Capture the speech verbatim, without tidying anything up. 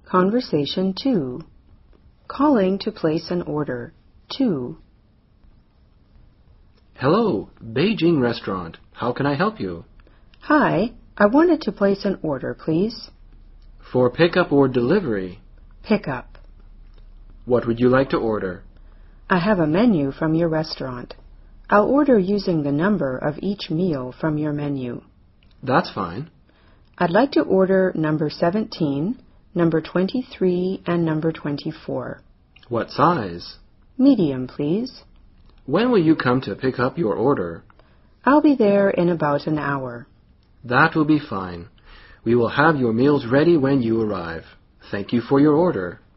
Conversation two. Calling to place an order. two. Hello, Beijing Restaurant. How can I help you? Hi, I wanted to place an order, please. For pickup or delivery? Pickup. What would you like to order? I have a menu from your restaurant. I'll order using the number of each meal from your menu. That's fine. I'd like to order number seventeen, number twenty-three, and number twenty-four. What size? Medium, please. When will you come to pick up your order? I'll be there in about an hour. That will be fine. We will have your meals ready when you arrive. Thank you for your order.